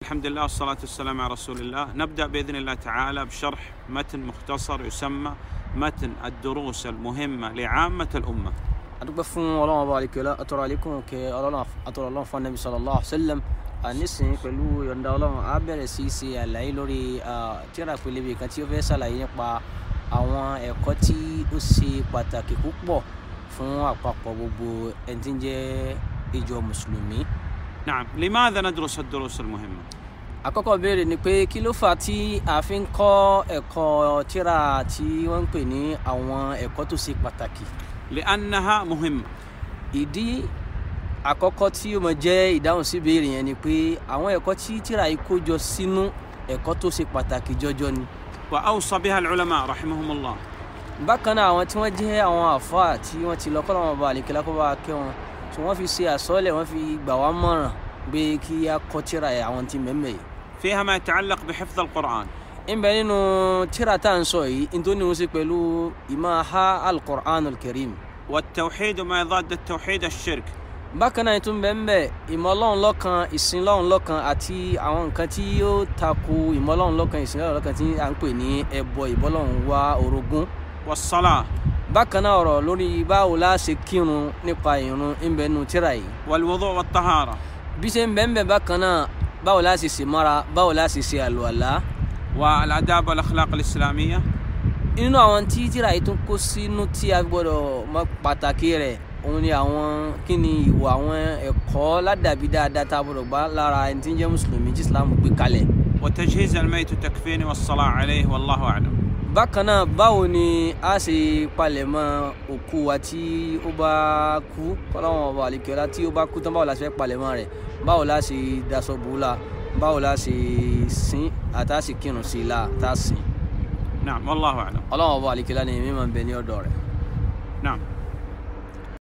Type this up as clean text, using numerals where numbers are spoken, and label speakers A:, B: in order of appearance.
A: الحمد لله والصلاة والسلام على رسول الله. نبدأ بإذن الله تعالى بشرح متن مختصر يسمى متن الدروس المهمة لعامة الأمة.
B: أدوك بفهم الله وبارك له أترى عليكم كأرى الله فالنبي صلى الله عليه وسلم nísìnyí pẹ̀lú yọ̀ǹda Ọlọ́run á bẹ̀rẹ̀ sí í ṣe àlàyé lórí tírà pélébé kan tí ó fẹ́ ṣàlàyé nípa àwọn ẹ̀kọ́ tí ó ṣe pàtàkì púpọ̀ fún àpapọ̀ gbogbo ẹni tí ń jẹ́ ìjọ mùsùlùmí.
A: نعم، لماذا ندرس الدروس المهمة؟
B: àkọ́kọ́ béèrè ni pé kí ló fà tí a fi ń kọ́ ẹ̀kọ́ tírà tí wọ́n ń pè ní àwọn ẹ̀kọ́ tó ṣe pàtàkì.
A: لأنها مهمة.
B: ìdí àkọ́kọ́ tí ó mọ jẹ́ ìdáhùn sí ìbéèrè yẹn ni pé àwọn ẹ̀kọ́ tí tírà yìí kó jọ sínú ẹ̀kọ́ tó ṣe pàtàkì jọjọ ni.
A: وأوصى بها العلماء رحمهم الله.
B: bákan náà àwọn tí wọ́n jẹ́ àwọn àfáà tí wọ́n ti lọ kọ́ lọ́wọ́ bá àlèkè lákọ́ bá kẹ́ wọn tí wọ́n fi ṣe àsọ́lẹ̀ wọ́n fi gbà wá mọ̀ràn pé kí a kọ́ tírà yìí àwọn tí mẹ́mẹ́ yìí.
A: فيها ما يتعلق بحفظ القرآن.
B: ń bẹ nínú tírà tá à ń sọ yìí nítorí wọ́n ṣe pẹ̀lú ìmọ̀ ha al-Qur'an al-Karim.
A: والتوحيد وما يضاد التوحيد الشرك.
B: bákan náà tún bẹ ń bẹ ìmọ̀ Ọlọ́run lọ́kan ìsìn Ọlọ́run lọ́kan àti àwọn nǹkan tí yóò tako ìmọ̀ Ọlọ́run lọ́kan ìsìn Ọlọ́run lọ́kan tí à ń pè ní ẹbọ ìbọ́lọ́run wá orogún.
A: والصلاة.
B: bákan náà ọ̀rọ̀ lórí báwo la ṣe kírun nípa ìrun ń bẹ nínú tírà yìí.
A: والوضوء والطهارة.
B: bí ṣe ń bẹ ń bẹ bákan náà báwo la ṣe ṣe mára báwo la ṣe ṣe àlùwàlá.
A: والآداب والأخلاق الإسلامية.
B: nínú àwọn tí tírà yìí tún kó sínú tí a gbọ́dọ̀ mọ̀ pàtàkì rẹ̀ òun ni àwọn kí ni ìwà àwọn ẹ̀kọ́ ládàbí dáadáa tá a gbọ́dọ̀ gbà lára ẹni tí ń jẹ́ mùsùlùmí tí Islam gbé kalẹ̀.
A: وتجهيز الميت وتكفينه والصلاة عليه والله أعلم.
B: bákan náà báwo ni a ṣe palẹ̀mọ́ òkú wa tí ó bá kú kọ́láwọn ọba àlekèọ́lá tí ó bá kú tán báwo la ṣe fẹ́ palẹ̀mọ́ rẹ̀ báwo la ṣe daṣọ bò ó la báwo la ṣe sin àtàṣe kírun sí i la tá a sìn.
A: نعم والله أعلم.
B: ọlọ́wọ́n ọba àlekèọ́lá ni mímọ́ ń bẹ ní ọ̀dọ̀ rẹ̀.
A: نعم.